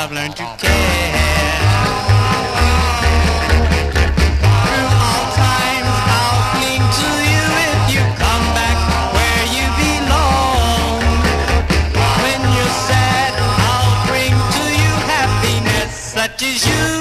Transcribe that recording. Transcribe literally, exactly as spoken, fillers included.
I've learned to care. Through all times I'll cling to you if you come back where you belong. When you're sad, I'll bring to you happiness, such as you